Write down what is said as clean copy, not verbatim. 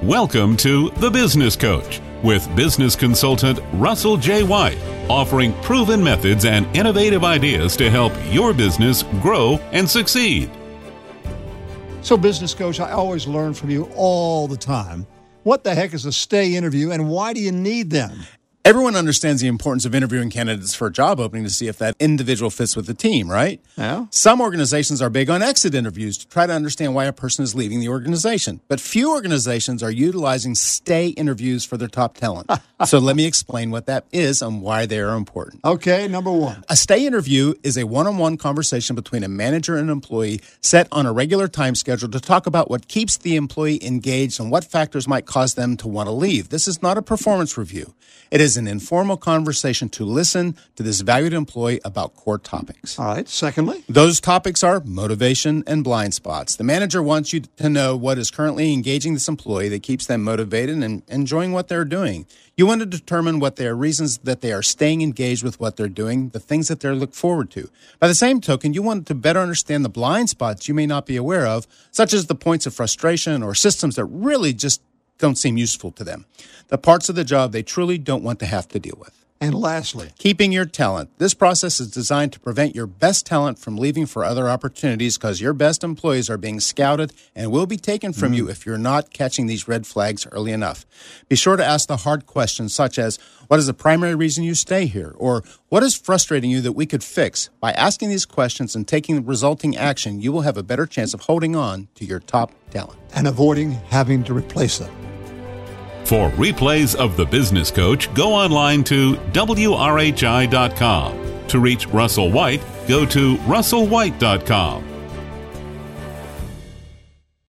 Welcome to The Business Coach with business consultant Russell J. White, offering proven methods and innovative ideas to help your business grow and succeed. So, Business Coach, I always learn from you all the time. What the heck is a stay interview, and why do you need them? Everyone understands the importance of interviewing candidates for a job opening to see if that individual fits with the team, right? Yeah. Some organizations are big on exit interviews to try to understand why a person is leaving the organization. But few organizations are utilizing stay interviews for their top talent. So let me explain what that is and why they are important. Okay, number one. A stay interview is a one-on-one conversation between a manager and an employee set on a regular time schedule to talk about what keeps the employee engaged and what factors might cause them to want to leave. This is not a performance review. It is an informal conversation to listen to this valued employee about core topics. All right. Secondly? Those topics are motivation and blind spots. The manager wants you to know what is currently engaging this employee that keeps them motivated and enjoying what they're doing. You want to determine what their reasons that they are staying engaged with what they're doing, the things that they look forward to. By the same token, you want to better understand the blind spots you may not be aware of, such as the points of frustration or systems that really just don't seem useful to them. The parts of the job they truly don't want to have to deal with. And lastly? Keeping your talent. This process is designed to prevent your best talent from leaving for other opportunities because your best employees are being scouted and will be taken from you if you're not catching these red flags early enough. Be sure to ask the hard questions such as, what is the primary reason you stay here? Or what is frustrating you that we could fix? By asking these questions and taking the resulting action, you will have a better chance of holding on to your top talent. And avoiding having to replace them. For replays of The Business Coach, go online to WRHI.com. To reach Russell White, go to russellwhite.com.